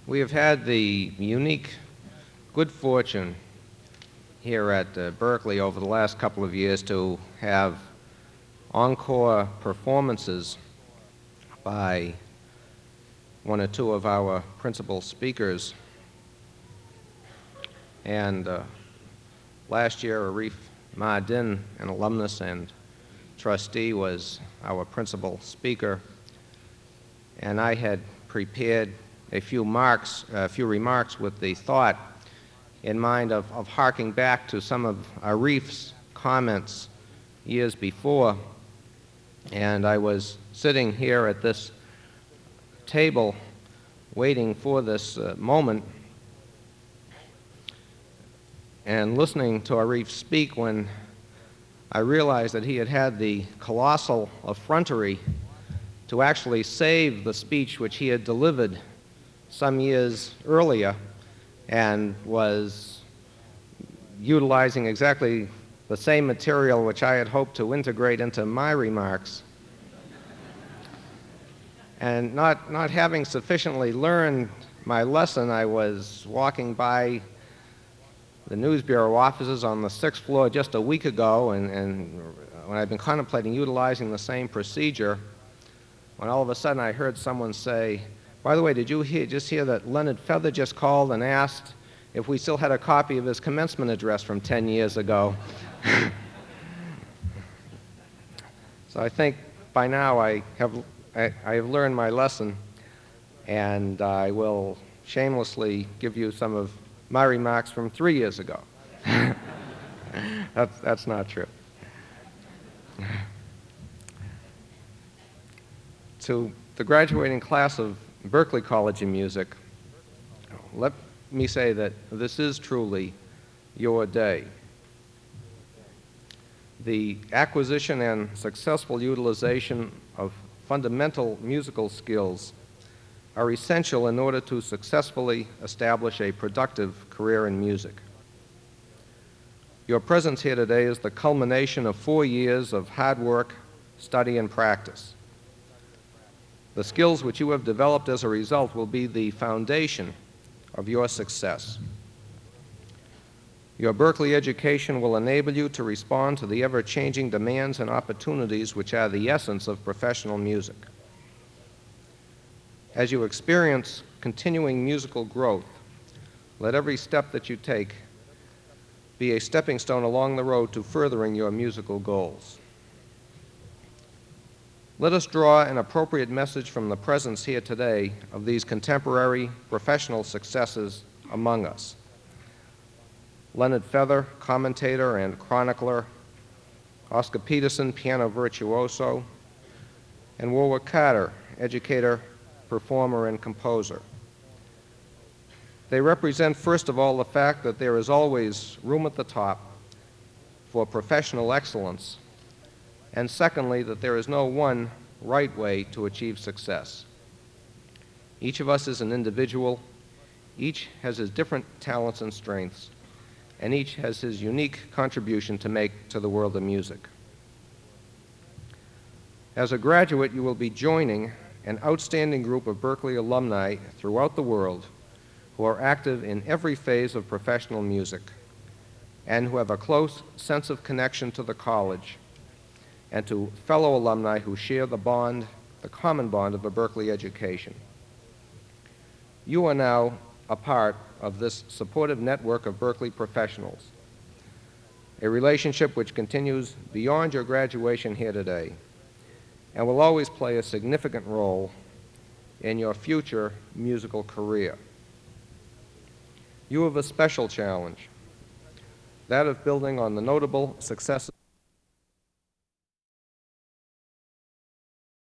We have had the unique good fortune here at Berkeley over the last couple of years to have encore performances by one or two of our principal speakers. And last year, Arif Mahdin, an alumnus and trustee, was our principal speaker. And I had prepared a few remarks with the thought in mind of harking back to some of Arif's comments years before. And I was sitting here at this table waiting for this moment and listening to Arif speak when I realized that he had had the colossal effrontery to actually save the speech which he had delivered some years earlier and was utilizing exactly the same material which I had hoped to integrate into my remarks. And not having sufficiently learned my lesson, I was walking by the News Bureau offices on the 6th floor just a week ago, and when I'd been contemplating utilizing the same procedure, when all of a sudden I heard someone say, "By the way, did you just hear that Leonard Feather just called and asked if we still had a copy of his commencement address from 10 years ago?" So I think by now I have learned my lesson, and I will shamelessly give you some of my remarks from 3 years ago. That's not true. To the graduating class of Berklee College of Music, let me say that this is truly your day. The acquisition and successful utilization of fundamental musical skills are essential in order to successfully establish a productive career in music. Your presence here today is the culmination of 4 years of hard work, study, and practice. The skills which you have developed as a result will be the foundation of your success. Your Berklee education will enable you to respond to the ever-changing demands and opportunities which are the essence of professional music. As you experience continuing musical growth, let every step that you take be a stepping stone along the road to furthering your musical goals. Let us draw an appropriate message from the presence here today of these contemporary professional successes among us. Leonard Feather, commentator and chronicler, Oscar Peterson, piano virtuoso, and Warwick Carter, educator, performer, and composer. They represent, first of all, the fact that there is always room at the top for professional excellence, and secondly, that there is no one right way to achieve success. Each of us is an individual, each has his different talents and strengths, and each has his unique contribution to make to the world of music. As a graduate, you will be joining an outstanding group of Berklee alumni throughout the world who are active in every phase of professional music and who have a close sense of connection to the college and to fellow alumni who share the bond, the common bond of a Berklee education. You are now a part of this supportive network of Berklee professionals, a relationship which continues beyond your graduation here today and will always play a significant role in your future musical career. You have a special challenge, that of building on the notable successes